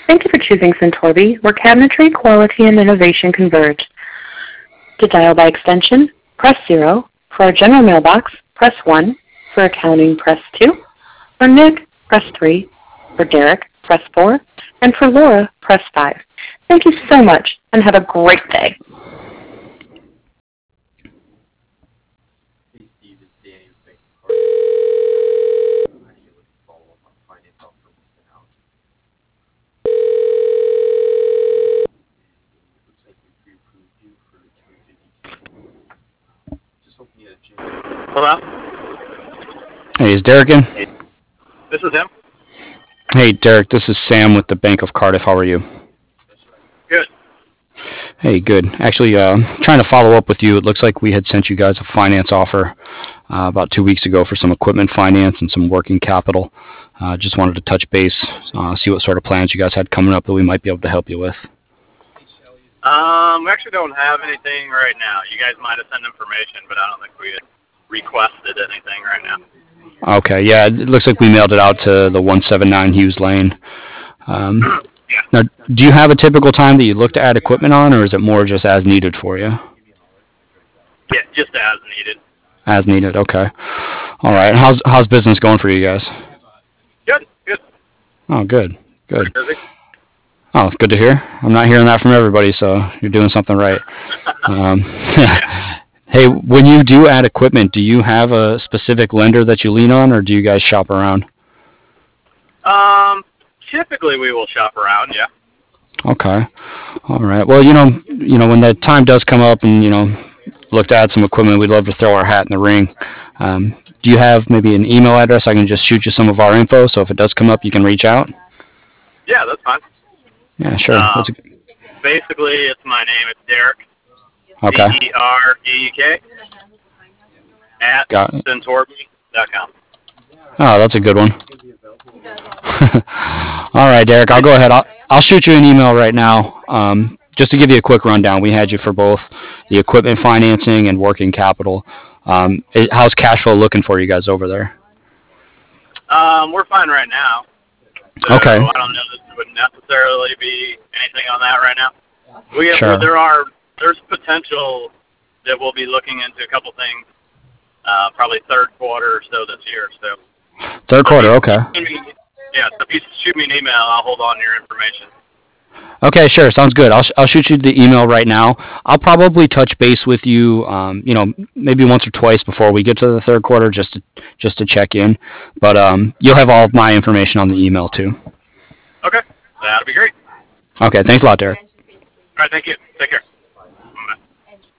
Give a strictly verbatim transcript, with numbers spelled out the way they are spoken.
Thank you for choosing Centauri, where cabinetry, quality, and innovation converge. To dial by extension, press zero. For our general mailbox, press one. For accounting, press two. For Nick, press three. For Derek, press four. And for Laura, press five. Thank you so much, and have a great day. Hey Steve, it's Danny with Bank of Cardiff. How do you look to follow up on finance offer we sent out? It looks like we pre-approved you for two fifty-two. Just hoping you had a chance. Hello? Hey, is Derek in? Hey, this is him. Hey, Derek, this is Sam with the Bank of Cardiff. How are you? Good. Hey, good. Actually, uh, trying to follow up with you. It looks like we had sent you guys a finance offer uh, about two weeks ago for some equipment finance and some working capital. Uh, just wanted to touch base, uh, see what sort of plans you guys had coming up that we might be able to help you with. Um, we actually don't have anything right now. You guys might have sent information, but I don't think we had requested anything right now. Okay, yeah, it looks like we mailed it out to the one seventy-nine Hughes Lane. Um, Yeah. Now, do you have a typical time that you look to add equipment on, or is it more just as needed for you? Yeah, just as needed. As needed, okay. All right, how's how's business going for you guys? Good, good. Oh, good, good. Pretty busy. Oh, good to hear. I'm not hearing that from everybody, so you're doing something right. Um, hey, when you do add equipment, do you have a specific lender that you lean on, or do you guys shop around? Um, typically we will shop around, yeah. Okay. All right. Well, you know, you know, when that time does come up, and you know, look to add some equipment, we'd love to throw our hat in the ring. Um, do you have maybe an email address? I can just shoot you some of our info, so if it does come up, you can reach out. Yeah, that's fine. Yeah, sure. Um, What's it? Basically, it's my name. It's Derek. Okay. D E R E E K at Got it. Centauri dot com. Oh, that's a good one. All right, Derek, I'll go ahead. I'll, I'll shoot you an email right now. Um, just to give you a quick rundown, we had you for both the equipment financing and working capital. Um, it, how's cash flow looking for you guys over there? Um, we're fine right now. So Okay. I don't know that there would necessarily be anything on that right now. We have, Sure. there are there's potential that we'll be looking into a couple things, uh, probably third quarter or so this year. So Third quarter, okay. yeah, so if you shoot me an email, I'll hold on to your information. Okay, sure. Sounds good. I'll, sh- I'll shoot you the email right now. I'll probably touch base with you, um, you know, maybe once or twice before we get to the third quarter, just to, just to check in. But um, you'll have all of my information on the email too. Okay, that'll be great. Okay, thanks a lot, Derek. All right, thank you. Take care.